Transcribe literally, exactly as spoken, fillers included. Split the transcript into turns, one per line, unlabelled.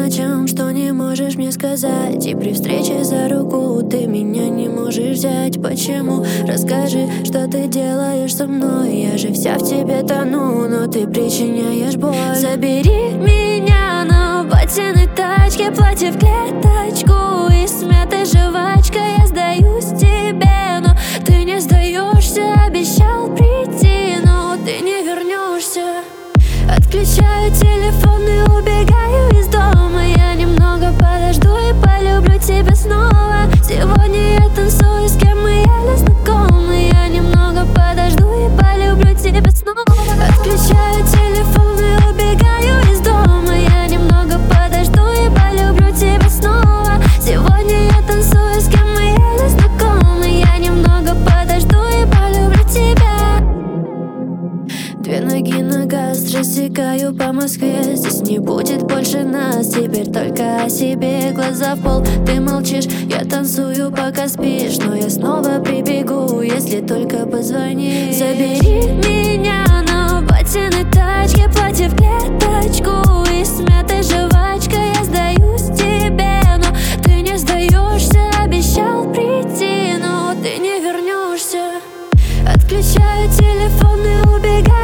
ночам, что не можешь мне сказать. И при встрече за руку ты меня не можешь взять. Почему? Расскажи, что ты делаешь со мной. Я же вся в тебе тону, но ты причиняешь боль. Забери меня на батиной тачке, платье в клеточку и смятой жвачкой. Я сдаюсь тебе, но ты не сдаешься. Обещал прийти, но ты не вернешься. Отключаю телефон и убегаю из дома. Я немного подожду и полюблю тебя снова. Сегодня я танцую с кем мы еле знакомы. Я немного подожду и полюблю тебя снова. Отключаю телефон и убегаю из дома. Я немного подожду и полюблю тебя снова. Сегодня я танцую с кем мы еле знакомы. Я немного подожду и полюблю тебя. Две ноги на газ, рассекаю по Москве. Здесь не будет больше нас, теперь только о себе. Глаза в пол, ты молчишь, я танцую, пока спишь. Но я снова прибегу, если только позвонишь. Забери меня на батиной тачке, платье в клеточку и смятой жвачкой. Я сдаюсь тебе, но ты не сдаешься. Обещал прийти, но ты не вернешься. Отключаю телефон и убегаю